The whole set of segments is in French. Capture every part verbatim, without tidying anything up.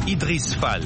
Idriss Fall.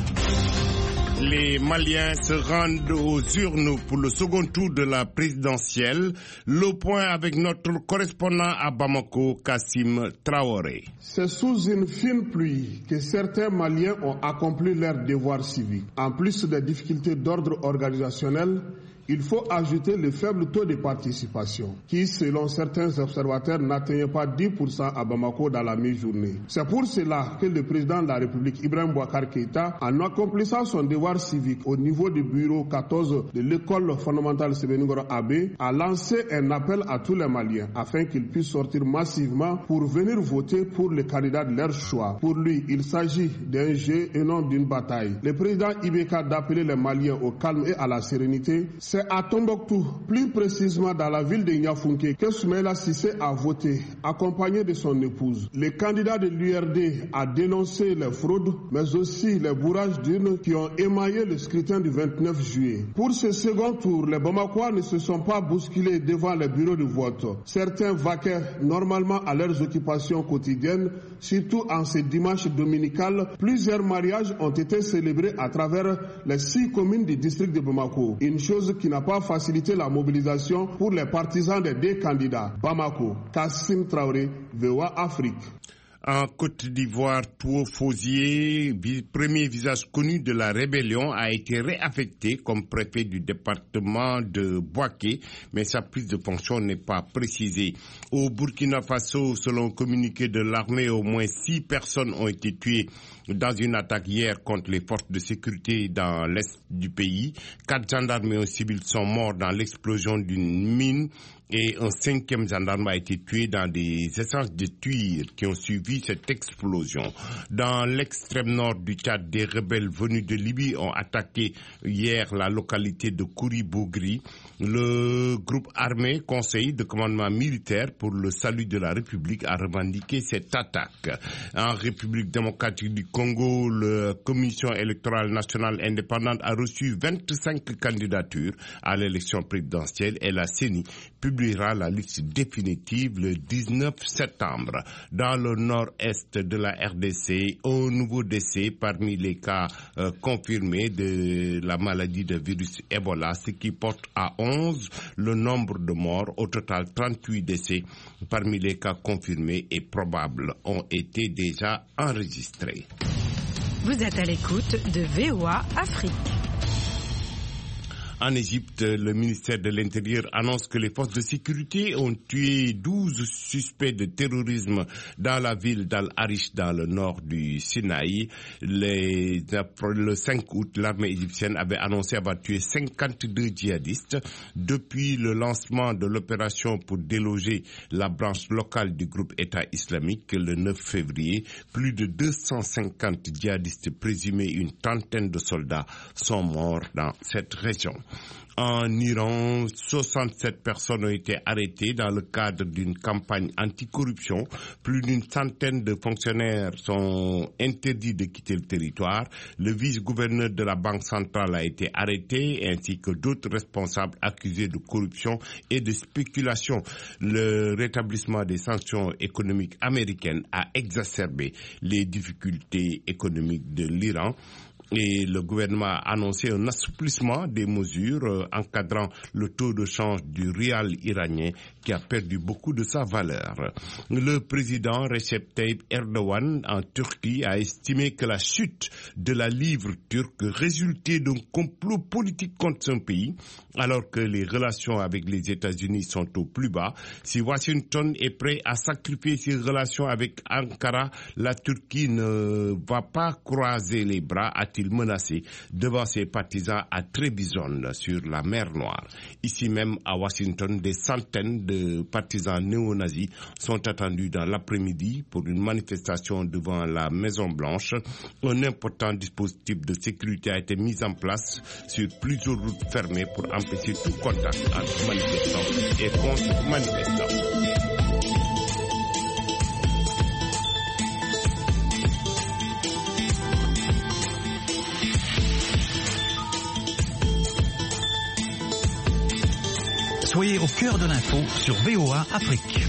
Les Maliens se rendent aux urnes pour le second tour de la présidentielle. Le point avec notre correspondant à Bamako, Kassim Traoré. C'est sous une fine pluie que certains Maliens ont accompli leur devoir civique. En plus des difficultés d'ordre organisationnel, il faut ajouter le faible taux de participation qui, selon certains observateurs, n'atteignait pas dix pour cent à Bamako dans la mi-journée. C'est pour cela que le président de la République, Ibrahim Boubacar Keïta, en accomplissant son devoir civique au niveau du bureau quatorze de l'école fondamentale Sébeningoro Abbé, a lancé un appel à tous les Maliens afin qu'ils puissent sortir massivement pour venir voter pour le candidat de leur choix. Pour lui, il s'agit d'un jeu et non d'une bataille. Le président Ibeka d'appeler les Maliens au calme et à la sérénité. C'est à Tombouctou, plus précisément dans la ville de Niafounké, que Soumaïla Cissé a voté, accompagné de son épouse. Le candidat de l'U R D a dénoncé les fraudes, mais aussi les bourrages d'urnes qui ont émaillé le scrutin du vingt-neuf juillet. Pour ce second tour, les Bamakois ne se sont pas bousculés devant les bureaux de vote. Certains vaquaient normalement à leurs occupations quotidiennes, surtout en ce dimanche dominical. Plusieurs mariages ont été célébrés à travers les six communes du district de Bamako. Une chose qui n'a pas facilité la mobilisation pour les partisans des deux candidats. Bamako, Kassim Traoré, V O A Afrique. En Côte d'Ivoire, Touo Fosier, premier visage connu de la rébellion, a été réaffecté comme préfet du département de Bouaké, mais sa prise de fonction n'est pas précisée. Au Burkina Faso, selon un communiqué de l'armée, au moins six personnes ont été tuées dans une attaque hier contre les forces de sécurité dans l'est du pays. Quatre gendarmes et un civil sont morts dans l'explosion d'une mine. Et un cinquième gendarme a été tué dans des échanges de tirs qui ont suivi cette explosion. Dans l'extrême nord du Tchad, des rebelles venus de Libye ont attaqué hier la localité de Kouri-Bougri. Le groupe armé Conseil de commandement militaire pour le salut de la République a revendiqué cette attaque. En République démocratique du Congo, la Commission électorale nationale indépendante a reçu vingt-cinq candidatures à l'élection présidentielle et la C E N I publiera la liste définitive le dix-neuf septembre. Dans le nord-est de la R D C, un nouveau décès parmi les cas euh, confirmés de la maladie de virus Ebola, ce qui porte à onze le nombre de morts. Au total, trente-huit décès parmi les cas confirmés et probables ont été déjà enregistrés. Vous êtes à l'écoute de V O A Afrique. En Égypte, le ministère de l'Intérieur annonce que les forces de sécurité ont tué douze suspects de terrorisme dans la ville d'Al-Arish, dans le nord du Sinaï. Les, le cinq août, l'armée égyptienne avait annoncé avoir tué cinquante-deux djihadistes. Depuis le lancement de l'opération pour déloger la branche locale du groupe État islamique le neuf février, plus de deux cent cinquante djihadistes présumés, une trentaine de soldats sont morts dans cette région. En Iran, soixante-sept personnes ont été arrêtées dans le cadre d'une campagne anticorruption. Plus d'une centaine de fonctionnaires sont interdits de quitter le territoire. Le vice-gouverneur de la Banque centrale a été arrêté, ainsi que d'autres responsables accusés de corruption et de spéculation. Le rétablissement des sanctions économiques américaines a exacerbé les difficultés économiques de l'Iran. Et le gouvernement a annoncé un assouplissement des mesures euh, encadrant le taux de change du rial iranien qui a perdu beaucoup de sa valeur. Le président Recep Tayyip Erdogan en Turquie a estimé que la chute de la livre turque résultait d'un complot politique contre son pays, alors que les relations avec les États-Unis sont au plus bas. Si Washington est prêt à sacrifier ses relations avec Ankara, la Turquie ne va pas croiser les bras, a-t-il menacé devant ses partisans à Trébizonde sur la mer Noire. Ici même à Washington, des centaines de partisans néo-nazis sont attendus dans l'après-midi pour une manifestation devant la Maison-Blanche. Un important dispositif de sécurité a été mis en place sur plusieurs routes fermées pour empêcher tout contact entre manifestants et contre-manifestants. Soyez au cœur de l'info sur V O A Afrique.